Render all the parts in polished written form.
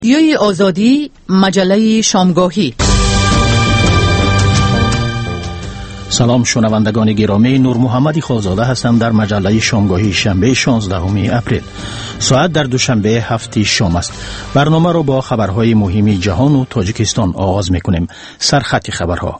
رادیوی آزادی، مجله شامگاهی. سلام شنوندگان گرامی، نور محمدی خالزاده هستم در مجله شامگاهی شنبه 16 اپریل. ساعت در دوشنبه 7 شام است. برنامه را با خبرهای مهمی جهان و تاجیکستان آغاز می‌کنیم. سرخط خبرها.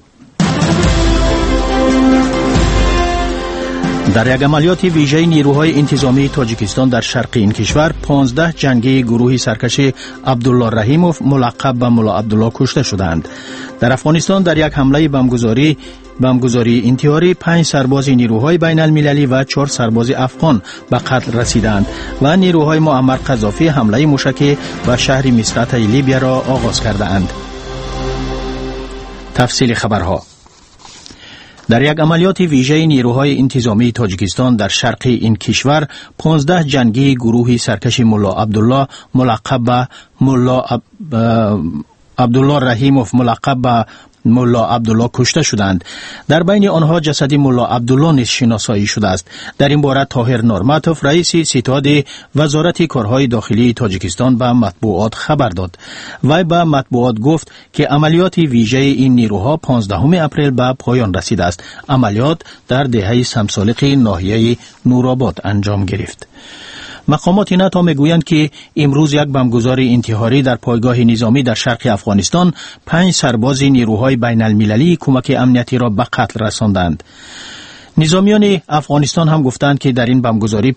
در یک عملیات ویژه نیروهای انتظامی تاجیکستان در شرق این کشور 15 جنگی گروه سرکش عبدالله رحیموف ملقب به ملا عبدالله کشته شدند. در افغانستان در یک حمله بمبگذاری انتحاری 5 سرباز نیروهای بین المللی و 4 سرباز افغان به قتل رسیدند و نیروهای معمر قذافی حمله موشکی به شهر مصرات لیبیا را آغاز کردند. تفصیل خبرها. در یک عملیات ویژه نیروهای انتظامی تاجیکستان در شرق این کشور 15 جنگی گروه سرکش ملا عبدالله ملقب به ملا عبدالله رحیموف ملقب به ملا عبدالله کشته شدند. در بین آنها جسد ملا عبدالله نیز شناسایی شده است. در این باره طاهر نورماتوف رئیس ستاد وزارت کارهای داخلی تاجیکستان به مطبوعات خبر داد. وی به مطبوعات گفت که عملیات ویژه این نیروها 15 اپریل به پایان رسیده است. عملیات در دهه سمسالق ناحیه نورآباد انجام گرفت. مقامات ناتو میگویند که امروز یک بمبگذار انتحاری در پایگاه نظامی در شرق افغانستان 5 سرباز نیروهای بین المللی کمک امنیتی را به قتل رساندند. نظامیان افغانستان هم گفتند که در این بمبگذاری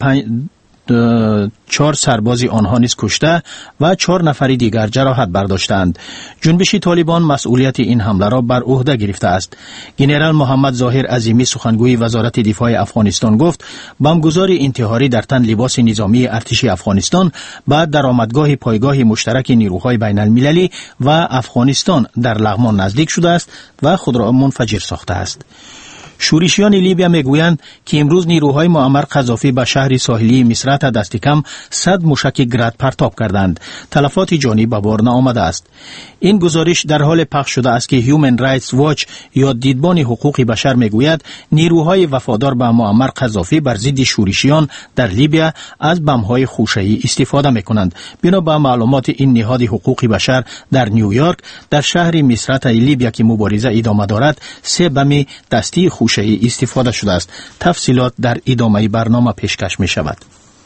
4 سرباز آنها نیز کشته و 4 نفر دیگر جراحت برداشتند. جنبش طالبان مسئولیت این حمله را بر عهده گرفته است. ژنرال محمد ظاهر عظیمی سخنگوی وزارت دفاع افغانستان گفت بمبگذار انتحاری در تن لباس نظامی ارتش افغانستان بعد درآمدگاه پایگاه مشترک نیروهای بین المللی و افغانستان در لغمان نزدیک شده است و خود را منفجر ساخته است. شورشیان لیبیا میگویند که امروز نیروهای معمر قذافی به شهر ساحلی مصرات دست کم 100 موشک گرد پرتاب کردند. تلفات جانی به بار نآمده است. این گزارش در حال پخش شده است که هیومن رایتس واچ یا دیدبان حقوق بشر میگوید نیروهای وفادار به معمر قذافی بر ضد شورشیان در لیبیا از بمب‌های خوشه‌ای استفاده میکنند. بنا به معلومات این نهاد حقوق بشر در نیویورک در شهر مصرات لیبیا که مبارزه ادامه دارد 3 بم دستی خوشه‌ای استفاده شده است. تفصیلات در ادامه برنامه پیشکش می شود.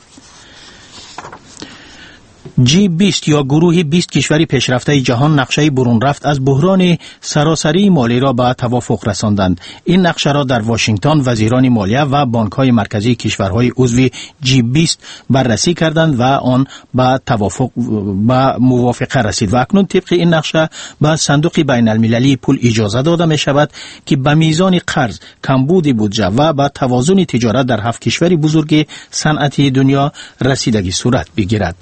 G20 یا گروه 20 کشور پیشرفته جهان نقشه برون رفت از بحران سراسری مالی را به توافق رساندند. این نقشه را در واشنگتن وزیران مالیه و بانک‌های مرکزی کشورهای عضو G20 بررسی کردند و آن به موافقه رسید و اکنون طبق این نقشه به صندوق بین المللی پول اجازه داده می شود که به میزان قرض، کمبود بودجه و به توازن تجارت در 7 کشور بزرگ صنعتی دنیا رسیدگی صورت بگیرد.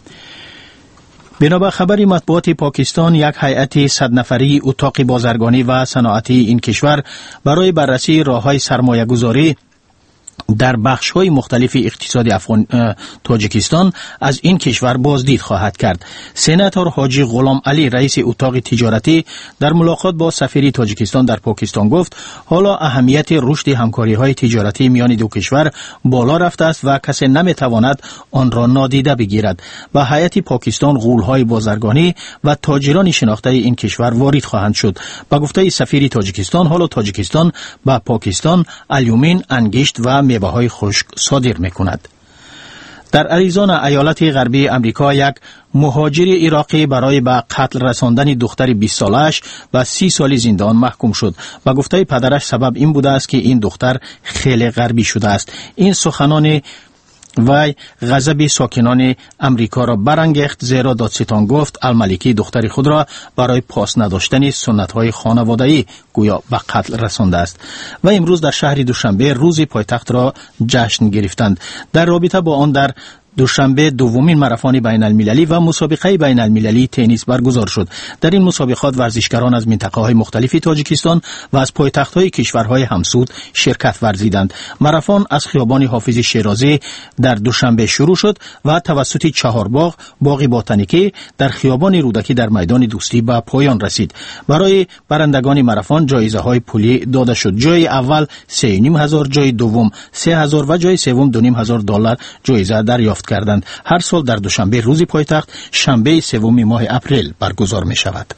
بنابر خبری مطبوعات پاکستان یک هیئت 100 نفری اتاق بازرگانی و صنعتی این کشور برای بررسی راه‌های سرمایه‌گذاری در بخش‌های مختلف اقتصاد تاجیکستان از این کشور بازدید خواهد کرد. سناتور حاجی غلام علی رئیس اتاق تجارتی در ملاقات با سفیر تاجیکستان در پاکستان گفت حالا اهمیت رشد همکاری‌های تجارتی میان دو کشور بالا رفته است و کسی نمی‌تواند آن را نادیده بگیرد. و هیئت پاکستان غول‌های بازرگانی و تاجران شناخته این کشور وارد خواهند شد. با گفته سفیر تاجیکستان حالا تاجیکستان به پاکستان آلومین، انگشت و میوه‌های خشک صادر می‌کند. در اریزونا ایالت غربی امریکا یک مهاجر عراقی برای به قتل رساندن دختر 20 سالش و 30 سال زندان محکوم شد. با گفته پدرش سبب این بوده است که این دختر خیلی غربی شده است. این سخنان وی غضب ساکنان امریکا را برانگیخت زیرا دادستان گفت الملکی دختر خود را برای پاس نداشتن سنت‌های خانوادگی گویا به قتل رسانده است. و امروز در شهر دوشنبه روز پایتخت را جشن گرفتند. در رابطه با آن در دوشنبه دومین ماراتون بین المللی و مسابقه بین المللی تنیس برگزار شد. در این مسابقات ورزشکاران از منطقه‌های مختلف تاجیکستان و از پایتخت‌های کشورهای همسود شرکت ورزیدند. ماراتون از خیابان حافظ شیرازی در دوشنبه شروع شد و توسط چهارباغ، باغ باتنیکی در خیابان رودکی در میدان دوستی به پایان رسید. برای برندگان ماراتون جایزه‌های پولی داده شد. جای اول $3,500، جای دوم $3,000 و جای سوم $2,500 جایزه دریافت دریافت کردند. هر سال در دوشنبه روز پایتخت شنبه سوم ماه اپریل برگزار می شود.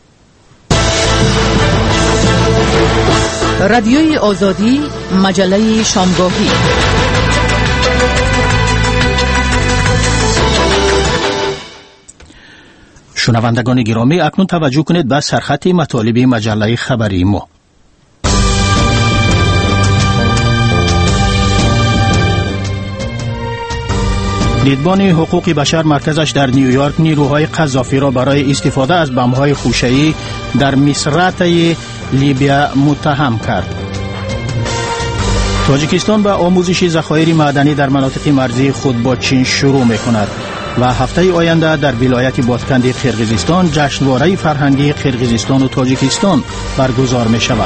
رادیوی آزادی، مجله شامگاهی. شنوندگان گرامی، اکنون توجه کنید به سرخط مطالب مجله خبری ما. دیدبان حقوق بشر مرکزش در نیویورک نیروهای قذافی را برای استفاده از بمب‌های خوشه‌ای در مصرعه لیبیا متهم کرد. تاجیکستان به آموزش ذخایر معدنی در مناطق مرزی خود با چین شروع می‌کند و هفته آینده در ولایت بادکنی قرقیزستان جشنواره فرهنگی قرقیزستان و تاجیکستان برگزار می‌شود.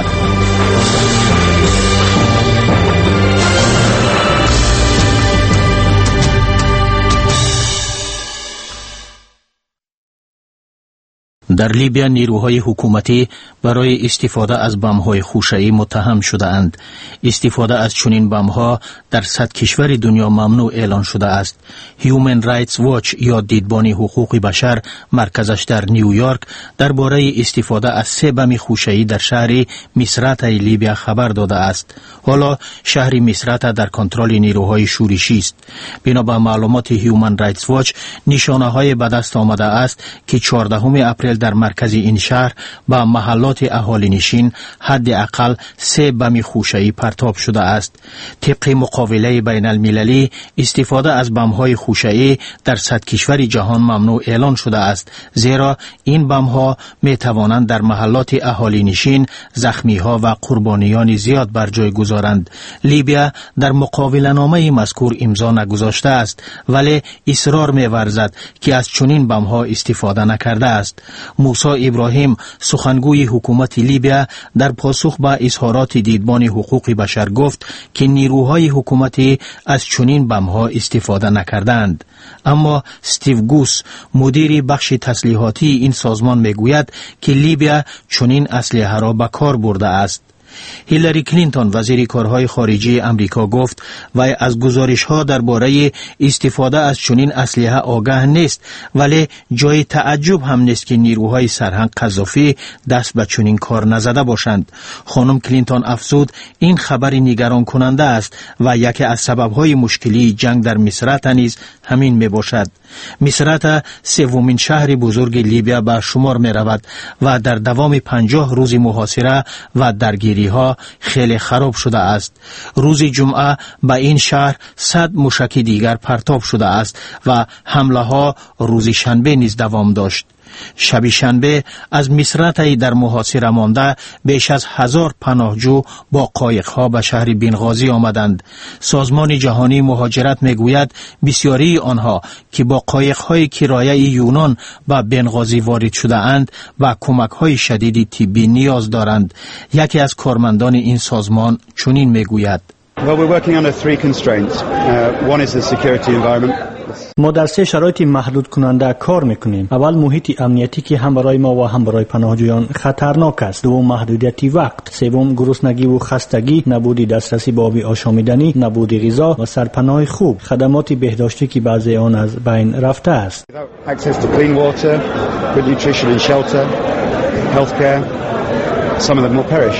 در لیبیا نیروهای حکومتی برای استفاده از بمب‌های خوشه‌ای متهم شده‌اند. استفاده از چنین بمب‌ها در 100 کشور دنیا ممنوع اعلان شده است. Human Rights Watch یا دیدبان حقوق بشر مرکزش در نیویورک درباره استفاده از 3 بم خوشه‌ای در شهر مصرعه لیبیا خبر داده است. حالا شهر مصرعه در کنترل نیروهای شورشی است. بنا به معلومات Human Rights Watch نشانه‌های به دست آمده است که 14 اپریل در مرکز این شهر با محلات اهالی نشین حداقل 3 بم خوشه‌ای پرتاب شده است. طبق مقابله بین المللی استفاده از بم‌های خوشه‌ای در 100 کشور جهان ممنوع اعلان شده است، زیرا این بم‌ها می توانند در محلات اهالی نشین زخمی‌ها و قربانیان زیاد بر جای گذارند. لیبیا در مقابله نامه مذکور امضا نگذاشته است، ولی اصرار می‌ورزد که از چنین بم‌ها استفاده نکرده است. موسی ابراهیم سخنگوی حکومت لیبیا در پاسخ به اظهارات دیدبان حقوق بشر گفت که نیروهای حکومتی از چنین بم‌ها استفاده نکردند. اما استیو گوس مدیر بخش تسلیحاتی این سازمان میگوید که لیبیا چنین اسلحه را به کار برده است. هیلاری کلینتون وزیر کارهای خارجی امریکا گفت و از گزارش‌ها درباره استفاده از چنین اسلحه آگاه نیست، ولی جای تعجب هم نیست که نیروهای سرهنگ قذافی دست به چنین کار نزده باشند. خانم کلینتون افزود این خبر نگران کننده است و یکی از سبب‌های مشکلی جنگ در مصرعه نیز همین میباشد. مصرعه سومین شهر بزرگ لیبیا به شمار می رود و در دوام 50 روز محاصره و درگیری ها خیلی خراب شده است. روز جمعه به این شهر 100 موشک دیگر پرتاب شده است و حمله ها روز شنبه نیز دوام داشت. شب شنبه از مصرعه در محاصره مانده بیش از 1000 پناهجو با قایق‌ها به شهر بنغازی آمدند. سازمان جهانی مهاجرت میگوید بسیاری آنها که با قایق‌های کرایه یونان به بنغازی وارد شده اند و کمک‌های شدید طبی نیاز دارند. یکی از کارمندان این سازمان چنین میگوید: Well, we're working under 3 constraints. One is the security environment. ما در 3 شرایط محدود کننده کار میکنیم. اول محیط امنیتی که هم برای ما و هم برای پناهجویان خطرناک است. دوم محدودیت وقت. سوم گرسنگی و خستگی، نبود دسترسی به آب آشامیدنی، نبود غذا و سرپناه خوب. خدمات بهداشتی که بعضی آن از بین رفته است. Access to clean water, good nutrition and shelter, healthcare. Some of them will perish.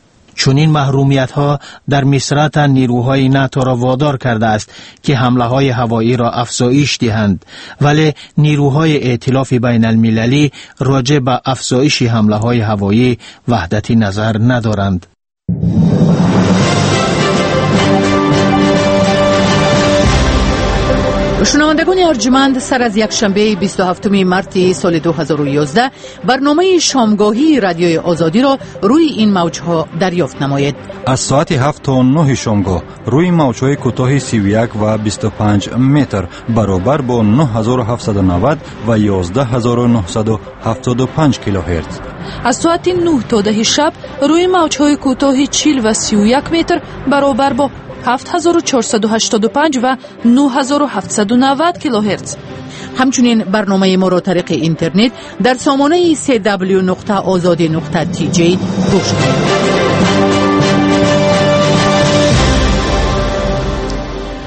چنین محرومیت ها در مصرعه نیروهای ناتو را وادار کرده است که حمله های هوایی را افزایش دهند، ولی نیروهای ائتلاف بین المللی راجع به افزایش حمله های هوایی وحدتی نظر ندارند. شنوندگان ارجمند، سر از یکشنبه 27 مارس سال 2011 برنامه شامگاهی رادیوی آزادی را روی این موجها دریافت نمایید. از ساعت 7 تا 9 شامگاه روی موجهای کوتاه 31 و 25 متر برابر با 9790 و 11975 کیلوهرتز. از ساعت 9 تا 10 شب روی موجهای کوتاه 40 و 31 متر برابر با 7485 و 9790 کیلوهرتز. همچنین برنامه ما را طریق اینترنت در سامانه www.azadi.tj گوش کنید.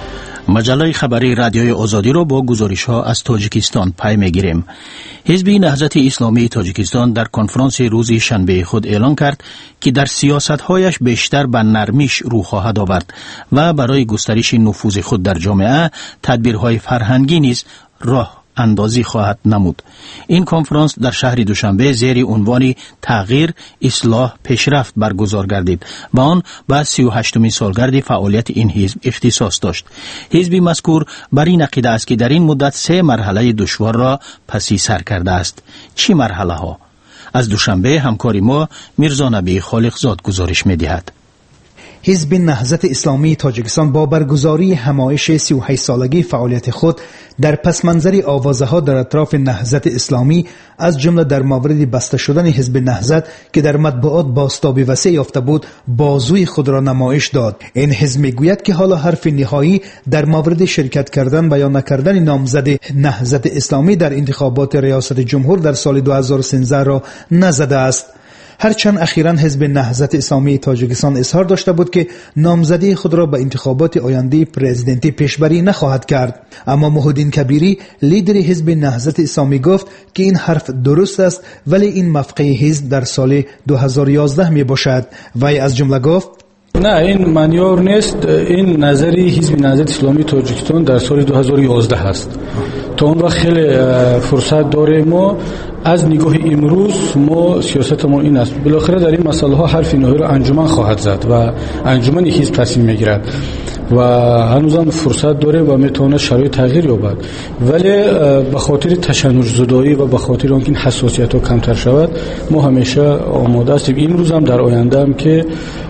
مجله خبری رادیوی آزادی را با گزارش ها از تاجیکستان پی میگیریم. حزب نهضت اسلامی تاجیکستان در کنفرانس روز شنبه خود اعلان کرد که در سیاست‌هایش بیشتر به نرمیش رو خواهد آورد و برای گسترش نفوذ خود در جامعه تدبیرهای فرهنگی نیز راه اندازی خواهد نمود. این کنفرانس در شهر دوشنبه زیر عنوان تغییر، اصلاح، پیشرفت برگزار گردید و آن به 38مین سالگرد فعالیت این حزب اختصاص داشت. حزب مذکور بر این عقیده است که در این مدت 3 مرحله دشوار را پسی سر کرده است. چی مرحله ها؟ از دوشنبه همکار ما میرزا نبی خالقزاد گزارش می‌دهد. حزب نهضت اسلامی تاجیکستان با برگزاری همایش 38 سالگی فعالیت خود در پس منظر آوازها در اطراف نهضت اسلامی از جمله در مورد بسته شدن حزب نهضت که در مطبوعات بازتاب وسیع یافته بود بازوی خود را نمایش داد. این حزب میگوید که حالا حرف نهایی در مورد شرکت کردن و یا نکردن نامزد نهضت اسلامی در انتخابات ریاست جمهور در سال 2013 را نزده است. هرچند اخیراً حزب نهضت اسلامی تاجیکستان اظهار داشته بود که نامزدی خود را به انتخابات آینده پرزیدنتی پیشبری نخواهد کرد، اما محیدین کبیری لیدر حزب نهضت اسلامی گفت که این حرف درست است ولی این مفقه حزب در سال 2011 می باشد. وی از جمله گفت نه، این منیور نیست. این نظری حزب نهضت اسلامی تاجیکستان در سال 2011 است. تا اون وقت خیلی فرصت داریم. ما از نگاه امروز ما سیاست ما این است، بالاخره در این مسئله ها حرف نهایی را انجمن خواهد زد و انجمن حزب تصمیم میگیرد و هنوزم فرصت داره و میتونه شرایط تغییر یابد، ولی به خاطر تشنج زدایی و به خاطر آنکه این حساسیت ها کمتر شود ما همیشه آماده هستیم. این روز هم در آینده هم که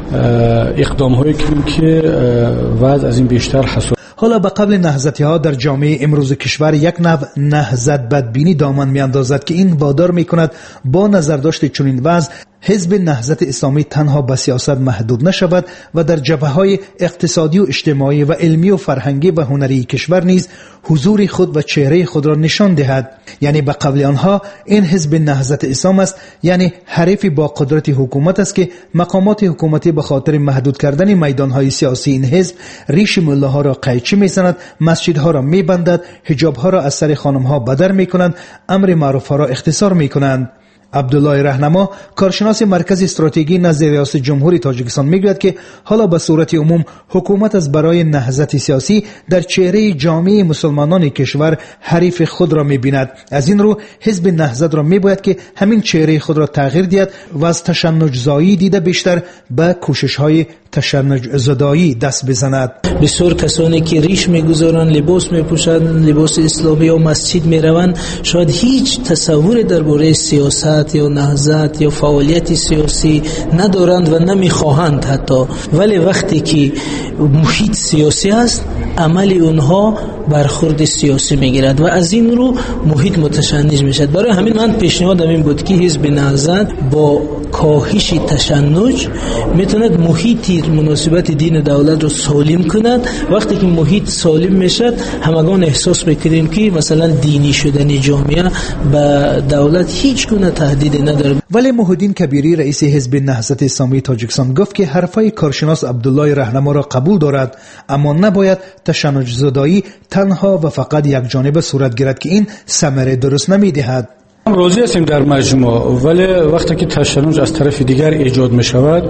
اقدام هایی کنیم که وضع از این بیشتر حساس. حالا به قبل نهضتی ها در جامعه امروز کشور یک نوع نهضت بدبینی دامن می اندازد که این وادار می کند با نظرداشت چنین وضع حزب نهضت اسلامی تنها به سیاست محدود نشود و در جبهه‌های اقتصادی و اجتماعی و علمی و فرهنگی و هنری کشور نیز حضور خود و چهره خود را نشان دهد. یعنی به قبل آنها این حزب نهضت اسلام است، یعنی حریف با قدرت حکومت است که مقامات حکومتی به خاطر محدود کردن میدانهای سیاسی این حزب ریش ملاها را قیچی می‌زند، مسجدها را می‌بندد، حجابها را از سر خانم‌ها بدر می‌کنند، امر معروف‌ها را اختصار می‌کنند. عبدالله رهنما کارشناس مرکز استراتژی نزد ریاست جمهوری تاجیکستان میگوید که حالا به صورت عموم حکومت از برای نهضت سیاسی در چهره جامعه مسلمانان کشور حریف خود را میبیند. از این رو حزب نهضت را میباید که همین چهره خود را تغییر دهد و از تشنج زایی دیده بیشتر به کوشش های تشنج زدایی دست بزند. بسیار کسانی که ریش میگذارند، لباس میپوشند، لباس اسلامی و مسجد میروند، شاید هیچ تصور درباره سیاست یا نهضت یا فعالیت سیاسی ندارند و نمیخواهند حتی، ولی وقتی که محیط سیاسی است عمل اونها برخورد سیاسی میگیرد و از این رو محیط متشنج میشد. برای همین من پیشنهادم این بود که حزب نهضت با کاهش تشنج میتوند محیط مناسبت دین دولت رو سالم کند. وقتی که محیط سالم میشد همگان احساس میکنیم که مثلا دینی شدن جامعه به دولت هیچ گونه تهدید نداره. ولی محیدین کبیری رئیس حزب نهضت اسلامی تاجیکستان گفت که حرفای کارشناس عبدالله رهنما را قبول دارد، اما نباید تشنج زدایی تنها و فقط یک جانبه صورت گیرد که این ثمره درست نمیدهد. راضی هستیم در مجموع، ولی وقتی که تشنج از طرف دیگر ایجاد می شود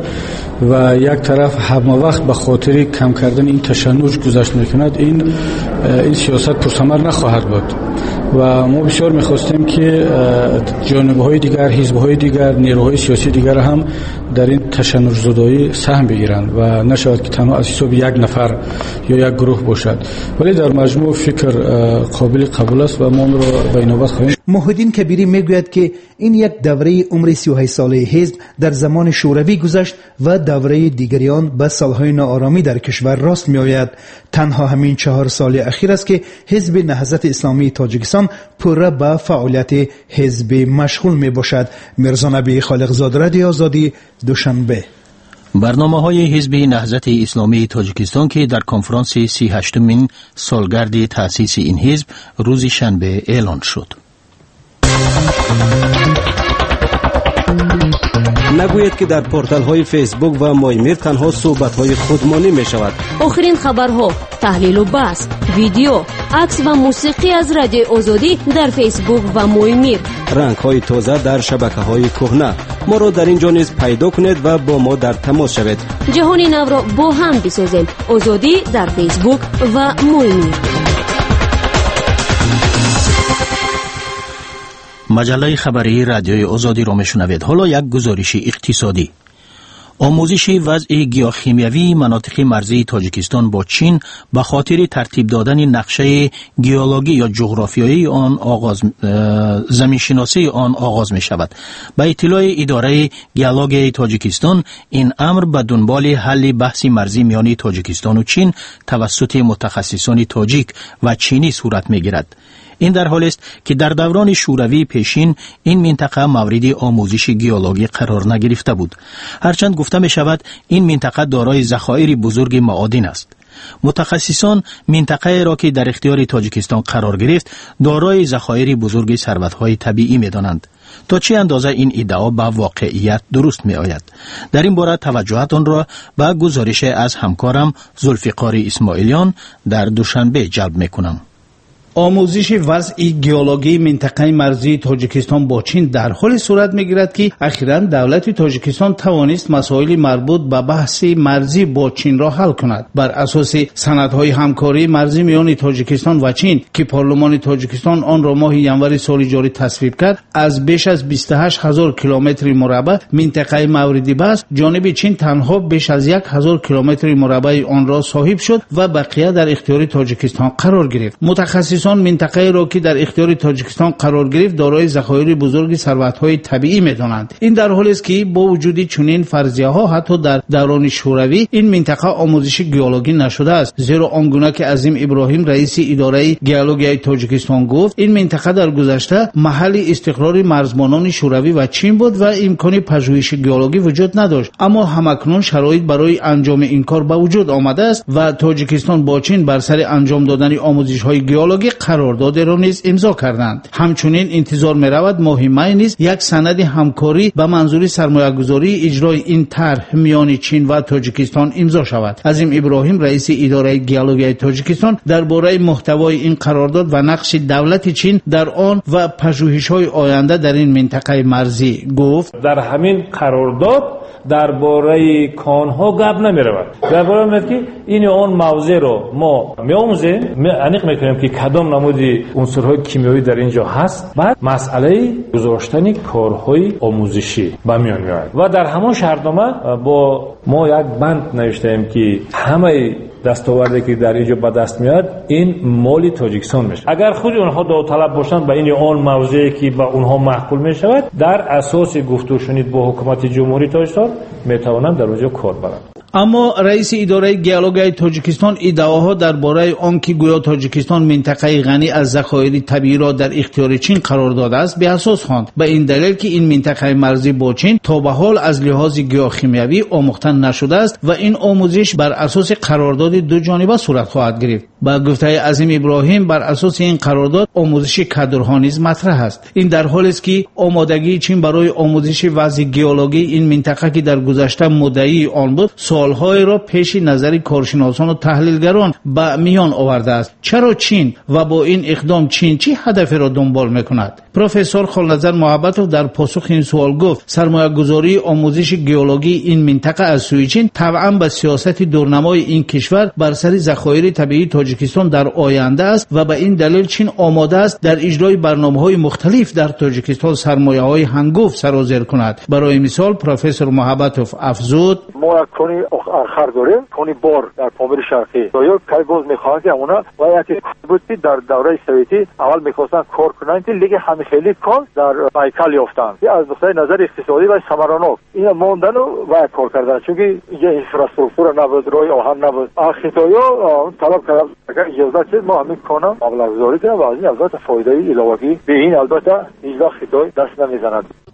و یک طرف همه وقت به خاطر کم کردن این تشنج گذشت می کند، این سیاست پرثمر نخواهد بود و ما بسیار می‌خواستیم که جانبه‌های دیگر، حزب‌های دیگر، نیروهای سیاسی دیگر هم در این تشنج زدایی سهم بگیرند و نشود که تنها از حساب یک نفر یا یک گروه باشد، ولی در مجموع فکر قابل قبول است و ما آن را به نوبت خواهیم. محیدین کبیری میگوید که این یک دوره عمر 38 ساله حزب در زمان شوروی گذشت و دوره دیگریان به سالهای ناآرامی در کشور راست می‌آید. تنها همین 4 سال اخیر است که حزب نهضت اسلامی تاجیکستان پوره به فعالیت حزب مشغول می باشد. میرزا نبی خالقزاد، رادیو آزادی، دوشنبه. برنامه‌های حزب نهضت اسلامی تاجیکستان که در کنفرانس 38مین سالگرد تأسیس این حزب روز شنبه اعلان شد. نگویید که در پورتال های فیسبوک و مایمیر تنها صحبت های خودمانی می شود. آخرین خبرها، تحلیل و بحث، ویدیو، عکس و موسیقی از رادیو آزادی در فیسبوک و مایمیر. رنگ های تازه در شبکه های کهنه. ما را در اینجا نیز پیدا کنید و با ما در تماس شوید. جهانی نو را با هم بسازیم. آزادی در فیسبوک و مایمیر. مجله خبری رادیوی آزادی را میشنوید. حالا یک گزارش اقتصادی. آموزش وضع گیاهشیمیایی مناطق مرزی تاجیکستان با چین به خاطر ترتیب دادن نقشه گیولوژی یا جغرافیایی آن زمینشناسی آن آغاز می شود. به اطلاع اداره گیولوژی تاجیکستان، این امر به دنبال حل بحث مرزی میان تاجیکستان و چین توسط متخصصان تاجیک و چینی صورت می گیرد. این در حالی است که در دوران شوروی پیشین این منطقه مورد آموزش گیولوژی قرار نگرفته بود. هرچند گفته می شود این منطقه دارای ذخایر بزرگ معادن است. متخصصان منطقه را که در اختیار تاجیکستان قرار گرفت دارای ذخایر بزرگ ثروت‌های طبیعی می دانند. تا چه اندازه این ادعا به واقعیت درست می آید؟ در این باره توجهتان را به گزارش از همکارم ذوالفقار اسماعیلیان در دوشنبه جلب می کنم. آموزش وضع گیولوژی منطقه مرزی تاجیکستان با چین در حال صورت می‌گیرد که اخیراً دولت تاجیکستان توانست مسائل مربوط به بحث مرزی با چین را حل کند. بر اساس سندهای همکاری مرزی میان تاجیکستان و چین که پارلمان تاجیکستان آن را ماه ینور سال جاری تصویب کرد، از بیش از 28000 کیلومتر مربع منطقه مورد بحث جانب چین تنها بیش از 1000 کیلومتر مربع آن را صاحب شد و بقیه در اختیار تاجیکستان قرار گرفت. متخصصان منطقه را که در اختیار تاجیکستان قرار گرفت دارای ذخایر بزرگ ثروت‌های طبیعی می‌دانند. این در حالی است که با وجود چنین فرضیه‌ها حتی در دوران شوروی این منطقه آموزش گیولوژی نشده است، زیرا آنگونه که عظیم ابراهیم رئیس اداره گیولوژی تاجیکستان گفت این منطقه در گذشته محل استقرار مرزبانان شوروی و چین بود و امکان پژوهش گیولوژی وجود نداشت، اما همکنون شرایط برای انجام این کار به وجود آمده است و تاجیکستان با چین بر سر انجام دادن آموزش‌های گیولوژی قرارداد را نیز امضا کردند. همچنین انتظار می‌رود ماه می نیز یک سند همکاری به منظور سرمایه‌گذاری اجرای این طرح میان چین و تاجیکستان امضا شود. عظیم ابراهیم رئیس اداره گیولوژی تاجیکستان درباره محتوای این قرارداد و نقش دولت چین در آن و پژوهش‌های آینده در این منطقه مرزی گفت: در همین قرارداد درباره کانها گپ نمی‌رود. درباره که این اون موضوع رو ما می‌آموزیم، انیق می‌کنیم که کدام نمودی عنصرهای کیمیایی در اینجا هست. بعد مسئله گذاشتن کارهای آموزشی به میان میاد و در همون شرطنامه با ما یک بند نوشتیم که همه دستاوردی که در اینجا به دست میاد این مال تاجیکستان میشه. اگر خود اونها داوطلب باشند به این اون موضوعی که به اونها محکول میشود، در اساس گفت و شنید با حکومت جمهوری تاجیکستان میتوانند در اونجا کار برند. اما رئیس اداره گیولوژی تاجیکستان ادعاها درباره آنکه گویا تاجیکستان منطقه غنی از ذخایر طبیعی را در اختیار چین قرار داده است به اساس خواند، به این دلیل که این منطقه مرزی با چین تا به حال از لحاظ گیاهشیمیایی آموخته نشده است و این آموزش بر اساس قرارداد دو جانبه صورت خواهد گرفت. با گفته عظیم ابراهیم بر اساس این قرارداد آموزش کادرها نیز مطرح است. این در حالی است که آمادگی چین برای آموزش وضع گیولوژی این منطقه که در گذشته مدعی آن بود سالهای را پیش نظر کارشناسان و تحلیلگران به میان آورده است. چرا چین و با این اقدام چین چه هدفی را دنبال میکند؟ پروفسور خالنظر محبتوف در پاسخ این سوال گفت سرمایه‌گذاری آموزش گیولوژی این منطقه از سوی چین طبعا به سیاست دورنمای این کشور بر سر ذخایر طبیعی تاجیکستان در آینده است و به این دلیل چین آماده است در اجرای برنامه‌های مختلف در تاجیکستان سرمایه‌های هنگفت سرازیر کند. برای مثال پروفسور محبتوف افزود: ما کنی آخر داریم، کنی بار در پامیر شرقی یا کاری باز می‌خواهند که اونا و یک بودی در دوره سوویتی اول می‌خواستن کار کنند که لیگ همه خیلی کار در هیکل یافتند. از نظر اقتصادی و ثمرانات این ماندن و کار کردن، چون اینجا اینفراستراکچور نبود، راه آهن نبود. خطایا طلب کردن اگر اجازه چیز ما همین کنم مبلغ گذاری کنم و از این البته فایده علاوه‌ای به این البته هیچ خطای دست نمیزند.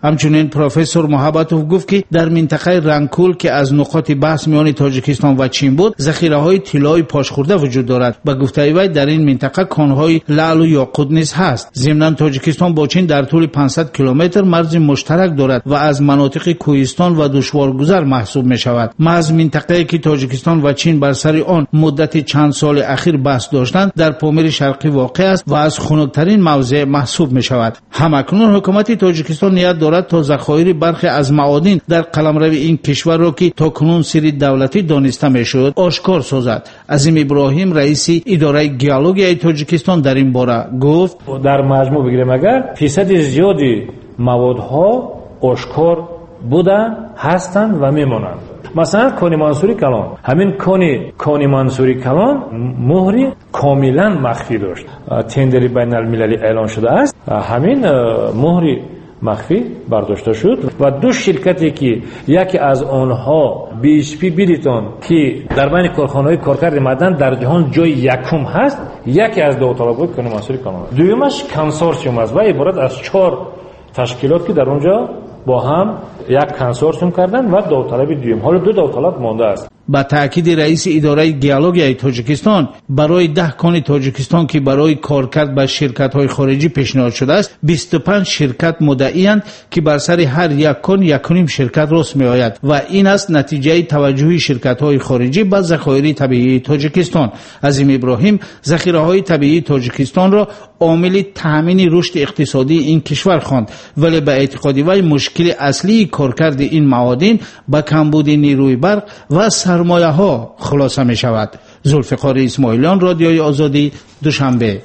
همچنین پروفسور محبتوف گفت که در منطقه رنگکول که از نقاط بحث میان تاجیکستان و چین بود ذخیره‌های طلای پاشخورده وجود دارد. به گفته وی در این منطقه کان‌های لعل و یاقوت نیز هست. ضمناً تاجیکستان با چین در طول 500 کیلومتر مرز مشترک دارد و از مناطق کوهستان و دشوارگذر محسوب می شود. محض منطقه‌ای که تاجیکستان و چین بر سر آن مدت چند سال اخیر بحث داشتند در پامیر شرقی واقع است و از خنک‌ترین موضع محسوب می شود. همکنون حکومت تاجیکستان نیت دارد تا ذخایر برخی از معادن در قلمرو این کشور را که تاکنون سری دولتی دانسته می شد آشکار سازد. عظیم ابراهیم رئیس اداره گئولوژی تاجیکستان در این باره گفت در مجموع بگیریم اگر فیصد زیادی موادها آشکار بودن هستند و میمونند. مثلا کانی منصوری کلان، همین کانی منصوری کلان مهری کاملا مخفی داشت. تندری بین المللی اعلان شده است، همین مهری مخفی برداشته شد و دو شرکتی که یکی از آنها BHP بریتون که در بین کارخانه‌های کارکرد معدن در جهان جای یکم هست، یکی از داوطلب‌های کانی منصوری کلان، دومش کنسورسیوم است و عبارت از 4 تشکیلات که در اونجا با هم یک کنسورسیوم کردن و داوطلب دوم. حالا 2 داوطلب مانده است. با تاکید رئیس اداره گئولوژی تاجیکستان برای 10 کان تاجیکستان که برای کارکرد با شرکت‌های خارجی پیشنهاد شده است 25 شرکت مدعی‌اند که بر سر هر یک کان 1.5 شرکت راست می‌آید و این است نتیجه توجه شرکت‌های خارجی به ذخایر طبیعی تاجیکستان. عظیم ابراهیم ذخیره‌های طبیعی تاجیکستان را عامل تامین رشد اقتصادی این کشور خواند، ولی به اعتقاد وی مشکل اصلی کارکرد این معادن با کمبود نیروی برق و سرمایه ها خلاصه می شود. ذوالفقار اسماعیلیان، رادیوی آزادی، دوشنبه.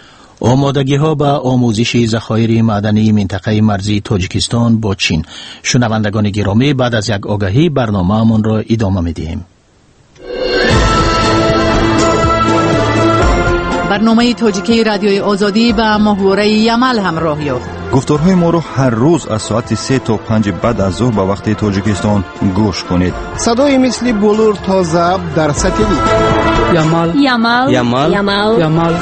آمادگی ها به آموزش ذخایر معدنی منطقه مرزی تاجیکستان با چین. شنوندگان گرامی، بعد از یک آگهی برنامه‌مان را ادامه می‌دهیم. برنامه تاجیکی رادیوی آزادی به محوره یمل همراه یافت. گفتارهای ما رو هر روز از ساعت 3 تا 5 بعد از ظهر به وقت تاجیکستان گوش کنید. صدای مثل بلور تا ضبط در ساتلیت. یمل.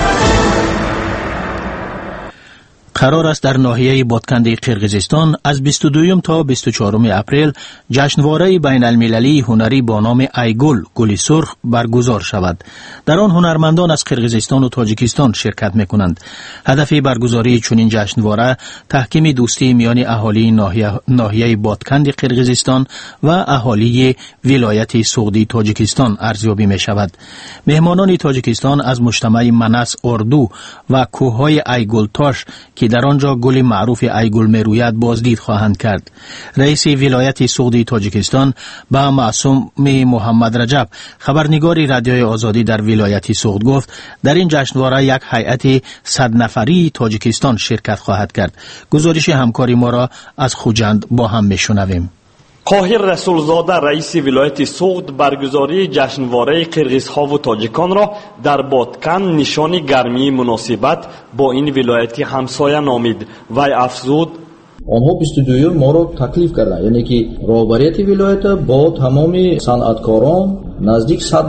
قرار است در ناحیه بادکنده قرقیزستان از 22 تا 24 اپریل جشنواره بین المللی هنری با نام ایگل گل سرخ برگزار شود. در آن هنرمندان از قرقیزستان و تاجیکستان شرکت می‌کنند. هدف برگزاری چنین جشنواره تحکیم دوستی میان اهالی ناحیه بادکند قرقیزستان و اهالی ولایت سغدی تاجیکستان ارزیابی می‌شود. مهمانان تاجیکستان از مجتمع منس اردو و کوههای ایگل تاش که در آنجا گل معروف ایگل میروید بازدید خواهند کرد. رئیس ولایت سغدی تاجیکستان با معصوم محمد رجب، خبرنگار رادیوی آزادی در ولایت سغد گفت در این جشنواره یک هیئت 100 نفری تاجیکستان شرکت خواهد کرد. گزارش همکاری ما را از خوجند با هم میشنویم. قاهر رسولزاده رئیس ولایت سغد برگزاری جشنواره قرقیزها و تاجیکان را در بادکن نشان گرمی مناسبت با این ولایت همسایه نامید و افزود آنها 22 ما را تکلیف کردند، یعنی که رهبریت ولایت با تمام صنعتکاران نزدیک 100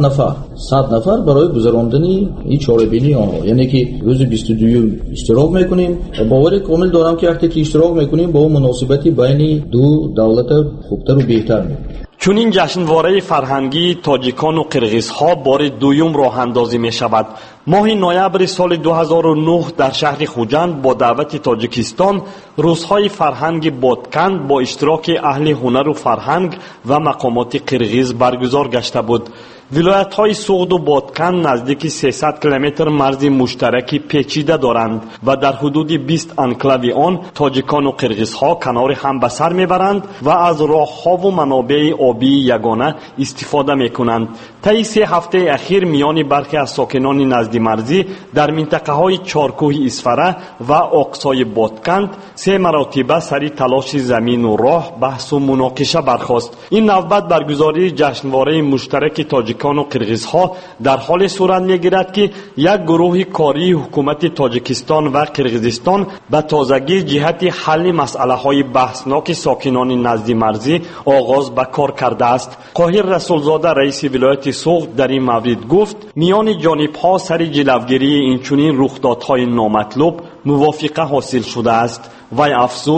نفر برای گذراندن این چاره‌بینی آنها، یعنی که روز 22 اشتراک میکنیم و باور کامل دارم که وقتی که اشتراک میکنیم با مناسبتی بین دو دولت خوبتر و بهتر میکنیم. چون این جشنواره فرهنگی تاجیکان و قرقیزها بار دوم راه اندازی می شود. ماه نوامبر سال 2009 در شهر خوجند با دعوت تاجیکستان روزهای فرهنگ بادکند با اشتراک اهل هنر و فرهنگ و مقامات قرقیز برگزار گشته بود. ولایت های سغد و بادکند نزدیک 300 کیلومتر مرز مشترکی پیچیده دارند و در حدود 20 انکلاو آن تاجیکان و قرقیزها کنار هم به سر میبرند و از راهها و منابع آبی یگانه استفاده میکنند. طی 3 هفته اخیر میان برخی از ساکنان نزد مرزی در منطقه های چارکوه اسفره و اقصای بادکند 3 مرتبه سری تلاش زمین و راه بحث و مناقشه برخاست. این نوبت برگزاری جشنواره مشترک تاجیکان و قرقیزها در حال صورت میگیرد که یک گروه کاری حکومت تاجیکستان و قرقیزستان به تازگی جهت حل مسئله های بحثناک ساکنان نزد مرزی آغاز به کار کرده است. قاهر رسولزاده رئیس ولایت سغد در این مورد گفت میان جانب ها سر جلوگیری این چنین رخدادهای نامطلوب موافقه حاصل شده است و افزود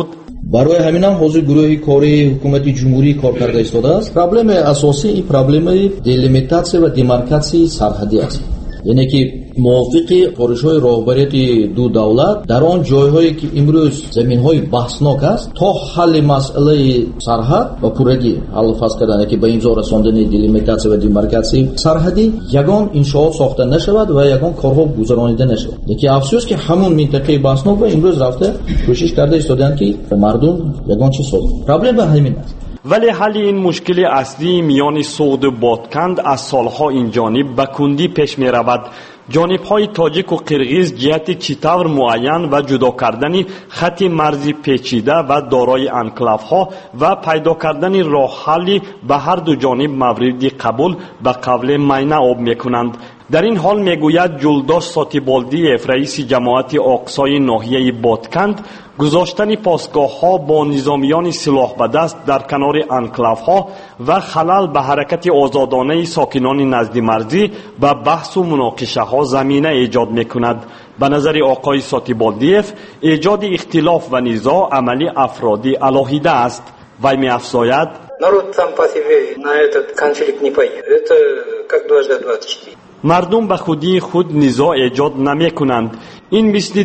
برای همین هم حاضر گروه کاری حکومت جمهوری کار کرده ایستاده است. پرابلم اساسی این پرابلم دلیمیتاسیون و دیمارکاسیون سرحدی است. یعنی که موافق پروژه‌های راهبری دو دولت در آن جایهایی که امروز زمین‌های بحثناک است تا حل مسئله سرحد و پورگی حل فصل کردن که به امضا رساندن دلیمیتاسیون و دیمارکاسیون سرحدی یگان انشاءات ساخته نشود و یگان کارها گذرانیده نشود. یکی افسوس که همون منطقه بحثناک امروز رفته کوشش کرده ایستادن که مردم یگان چیز ساخت. پرابلم به همین است. ولی حل این مشکل اصلی میان سوخت و بادکند از سالها این جانب به کندی پیش می رود. جانب‌های تاجیک و قرغیز جهت چطور معین و جدا کردن خط مرزی پیچیده و دارای انکلاف‌ها و پیدا کردن راه حلی به هر دو جانب مورد قبول به قول معینه آب می‌کنند. در این حال میگوید جلداش ساتیبالدیف رئیس جماعت اقصای ناحیه بادکند گذاشتن پاسگاه‌ها با نظامیان سلاح به دست در کنار انکلاف‌ها و خلل به حرکت آزادانه ساکنان نزد مرزی و بحث و مناقشه‌ها زمینه ایجاد می‌کند. به نظر آقای ساتیبالدیف ایجاد اختلاف و نزاع عملی افرادی علاهیده است. وی می‌افزاید народ сам по себе на этот конфликт не пойдет. Это как 2+2=4. مردم به خودی خود نزاع ایجاد نمی کنند. این مثل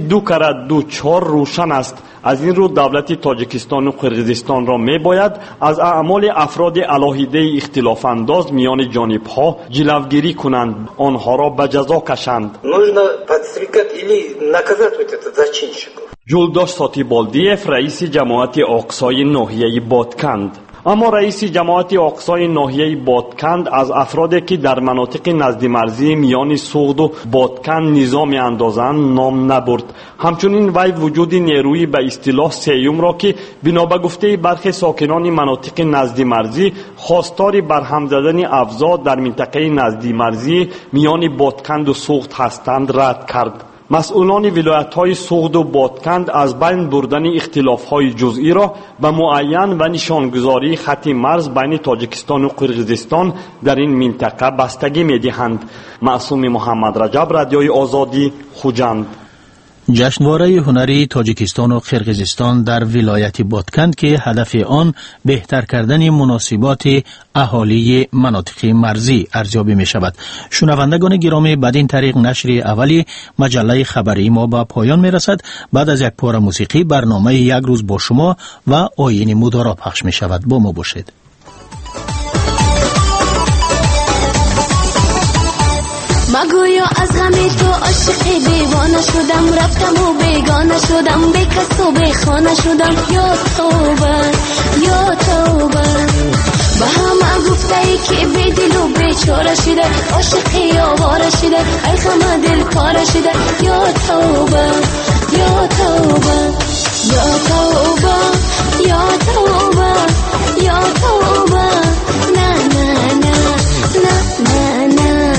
2×2=4 روشن است. از این رو دولت تاجیکستان و قرغیزستان را می باید از اعمال افراد علاهیده اختلاف انداز میان جانب ها جلوگیری کنند، آنها را به جزا کشند. Нужно подстрекать или наказать вот этот зачинщиков. جلداش ساتیبالدیف رئیس جماعت اقصای ناحیه بادکند. اما رئیس جماعت اقصای ناحیه بادکند از افرادی که در مناطق نزد مرزی میان سوخت و بادکند نظام اندازند نام نبرد. همچنین وی وجود نیروی به اصطلاح سیوم را که بنا به گفته برخی ساکنان مناطق نزد مرزی خواستار برهم زدن افزا در منطقه نزد مرزی میان بادکند و سوخت هستند رد کرد. مسئولان ولایت‌های سوخت و بادکند از بین بردن اختلاف‌های جزئی را به معین و نشانگذاری خط مرز بین تاجیکستان و قرغیزستان در این منطقه بستگی می‌دهند. معصوم محمد رجب، رادیوی آزادی، خوجند. جشنواره هنری تاجیکستان و قرغیزستان در ولایت بادکند که هدف آن بهتر کردن مناسبات اهالی مناطق مرزی ارزیابی می شود. شنوندگان گرامی، بدین طریق نشر اولی مجله خبری ما به پایان می رسد. بعد از یک پاره موسیقی برنامه یک روز با شما و آیین مدارا پخش می شود. با ما باشید. مگویا از غم تو عاشق دیوانه شدم، رفتم و بیگانه شدم، به کس و به خانه شدم. یا توبه یا توبه، به همه گفته ای که بی دل و بیچاره شده، عاشقی آواره شده، ای غم دل پاره شده. یا توبه یا توبه یا توبه یا توبه یا توبه، نه نه نه نه نه نه.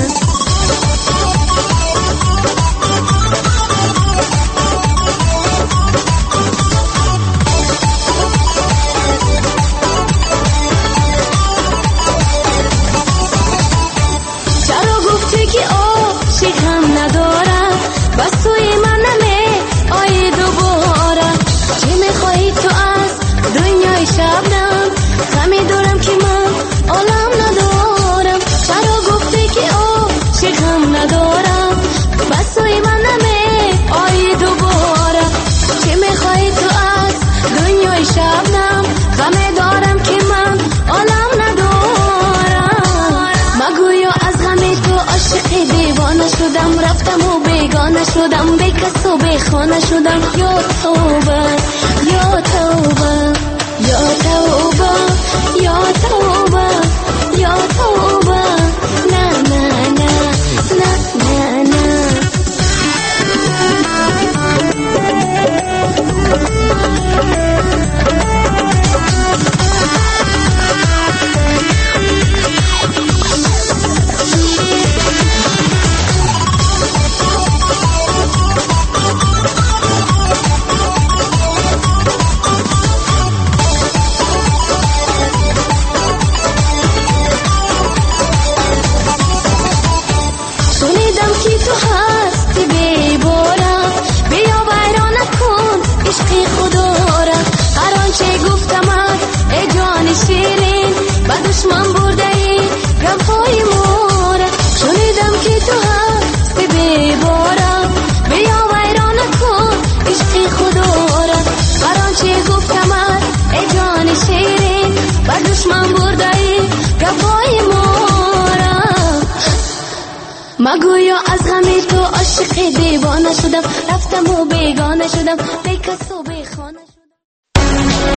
شدم به کس و به خانه شدم. یا توبه یا توبه یا توبه یا توبه یا توبه، نه نه نه نه نه نه. جان شیرین بر دشمن برده ای گوای ما را. مگویا از غم تو عاشق دیوانه شدم، رفتم و بیگانه شدم، بی کس و بی خانه.